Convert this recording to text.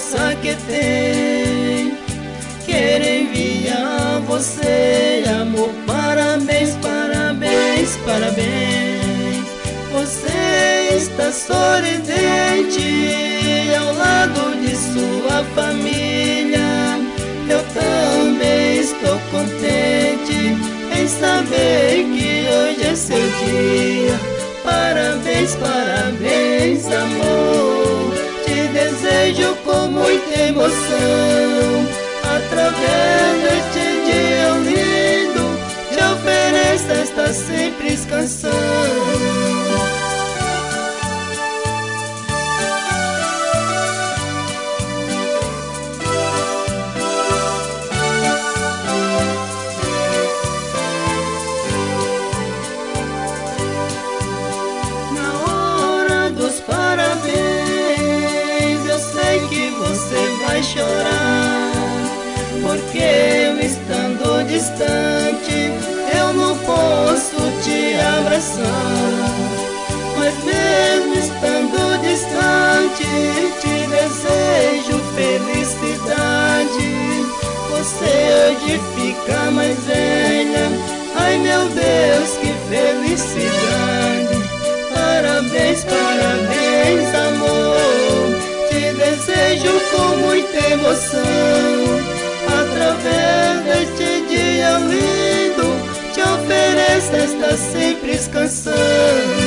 força que tem. Quero enviar a você, amor, parabéns, parabéns, parabéns. Você está sorridente ao lado de sua família. Eu também estou contente em saber que hoje é seu dia. Parabéns, parabéns, amor. Te desejo com muita emoção. Através deste dia lindo, te ofereço esta simples canção. Chorar, porque eu estando distante, eu não posso te abraçar. Mas mesmo estando distante, te desejo felicidade. Você hoje fica mais velha, ai meu Deus, que felicidade. Parabéns, parabéns, amor. Te desejo com muita emoção. Através deste dia lindo, te ofereço esta simples canção.